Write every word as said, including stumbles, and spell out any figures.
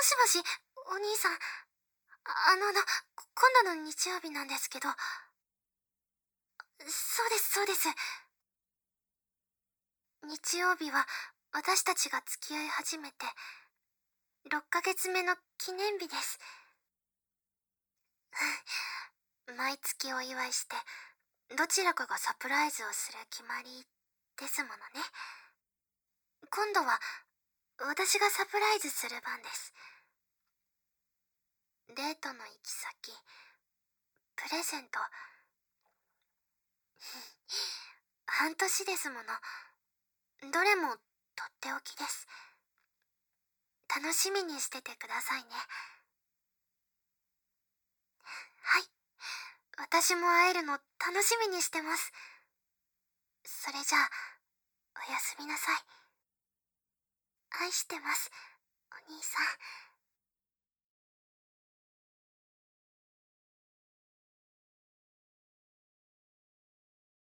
しもし、お兄さん。あの、あの、今度の日曜日なんですけど。そうです、そうです。日曜日は私たちが付き合い始めてろっかげつめの記念日です。毎月お祝いしてどちらかがサプライズをする決まりですものね。今度は私がサプライズする番です。デートの行き先、プレゼント。半年ですもの。どれもとっておきです。楽しみにしててくださいね。はい。私も会えるの楽しみにしてます。それじゃあ、おやすみなさい。愛してます、お兄さん。